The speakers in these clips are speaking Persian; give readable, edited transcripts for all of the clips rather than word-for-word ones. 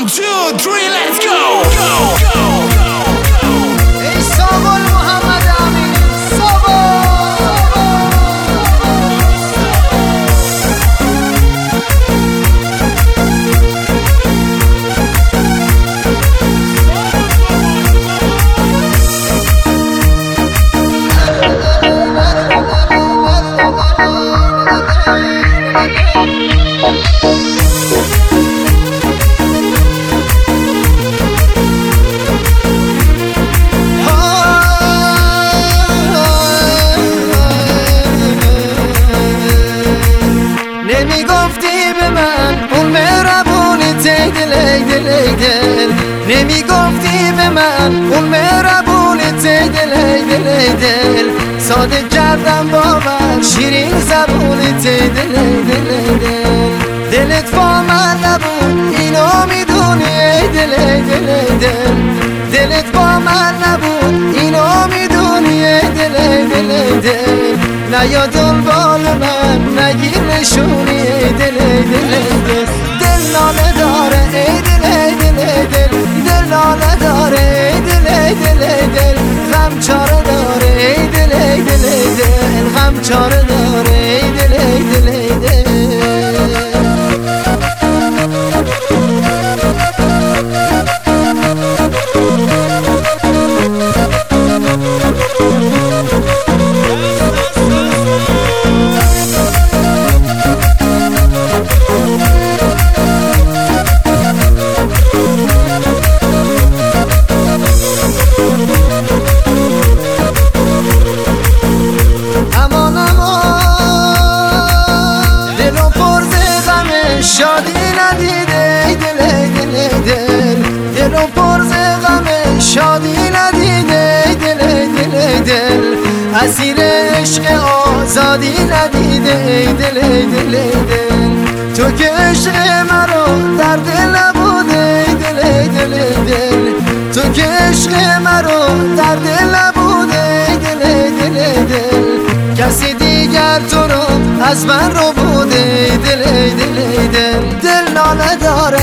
1, 2, 3, let's go. Go, go, go, go. ای ساول محمد امین نمیگفتی به من اون مهربونی دل نمیگفتی به من اون مهربونی دل ساده کردم باور شیرین زبونی دل دلت با من نبود اینو میدونی دل دلت با من نبود اینو میدونی دل نیا دنبال من نگیر نشونی دل ناله داره ای دل ناله داره ای دل غم چاره داره ای دل غم چاره داره ای دل شادی ندیده دلو پر ز غم شادی ندیده دل اسیر عشق آزادی ندیده دل تو که عشق مرا در دل نبوده دل تو که عشق مرا در دل نبوده دل کسی دیگر تو رو از من رو بوده دل ناله داره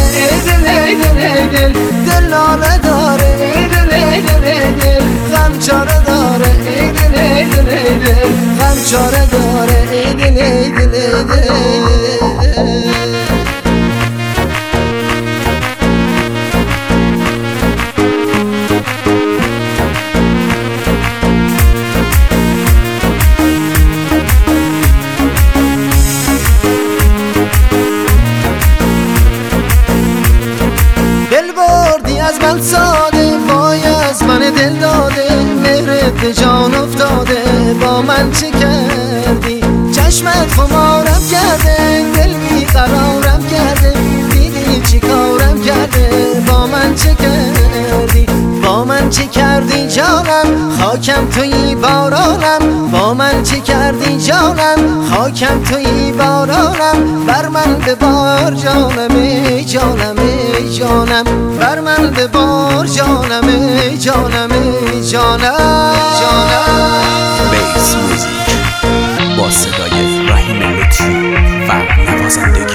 دل ناله داره دل غم چاره داره غم چاره داره دل از من ساده وای از من دل داده مهرت جان افتاده با من چه کردی چشمت خمارم کرده دل بیقرارم کرده دیدی چی کارم کرده با من چه کردی با من چه کردی جانم خاکم توی بارانم با من چه کردی جانم خاکم توی بارانم بر من ببار جانم ای جانم ای جانم بر من ببار جانم ای جانم ای جانم بیس موزیک با صدای رحیم لطفی و نوازنده